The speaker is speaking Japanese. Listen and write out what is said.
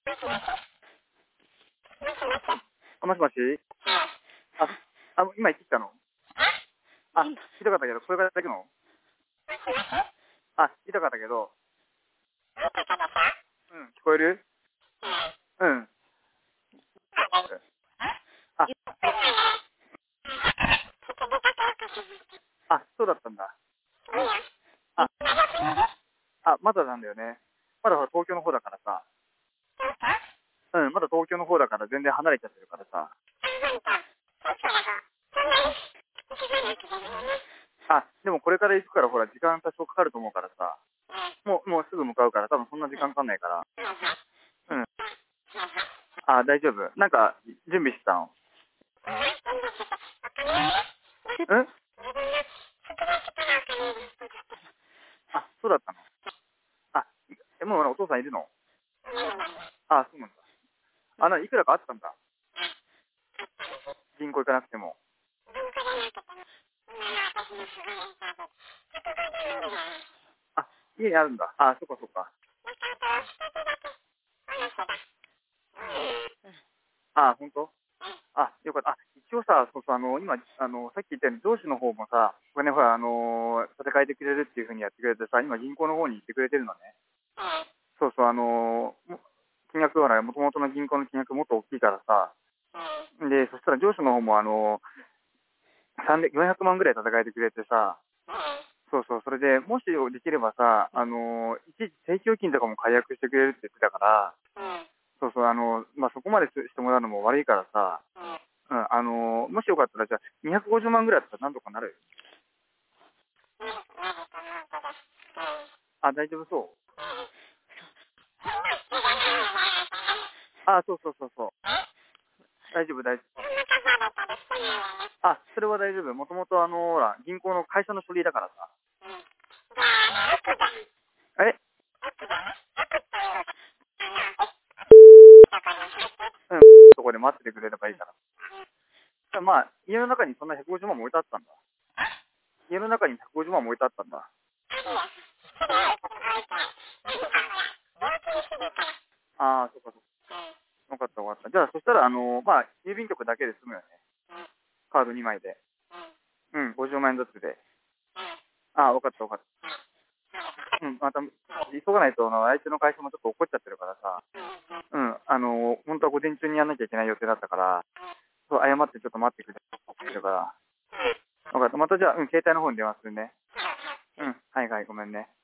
もしもし。あ、今行ってきたの。ひどかったけど、これから行くの。ひどかったけど。聞こえる。うん。あ、そうだったんだ。あ、まだなんだよね。まだほら東京の方だからさ。まだ東京の方だから全然離れちゃってるからさ。でもこれから行くからほら時間多少かかると思うからさ。もうすぐ向かうから多分そんな時間かかんないから。うん。大丈夫。なんか準備してたの。うん。そうだったの。もうお父さんいるの。そうなんだ。いくらかあったんだ。銀行行かなくても。家にあるんだ。そっかそっか。本当。よかった。一応さ、そうそう、今、さっき言ったように上司の方もさ、これね、ほら、立て替えてくれるっていうふうにやってくれてさ、今銀行の方に行ってくれてるのね。そうそう、金額はね、もともとの銀行の金額もっと大きいからさ、で、そしたら上司の方も400万ぐらい立て替えてくれてさ、そうそう、それでもしできればさ、一時定期預金とかも解約してくれるって言ってたから、そうそう、そこまでしてもらうのも悪いからさ、もしよかったら、じゃあ、250万ぐらいだったらなんとかなる。大丈夫そう。そうそうそうそう。大丈夫、大丈夫。それは大丈夫。もともとほら、銀行の会社の書類だからさ。えうん、そこで待っててくれればいいから。家の中にそんな150万も置いてあったんだ。家の中に150万も置いてあったんだ。そっかそっか。分かった分かった。じゃあ、そしたら、郵便局だけで済むよね。カード2枚で。うん、50万円ずつで。分かった分かった。また、急がないと、相手の会社もちょっと怒っちゃってるからさ。本当は午前中にやんなきゃいけない予定だったから、そう、謝ってちょっと待ってくれってるから。分かった。またじゃあ、携帯の方に電話するね。はいはい、ごめんね。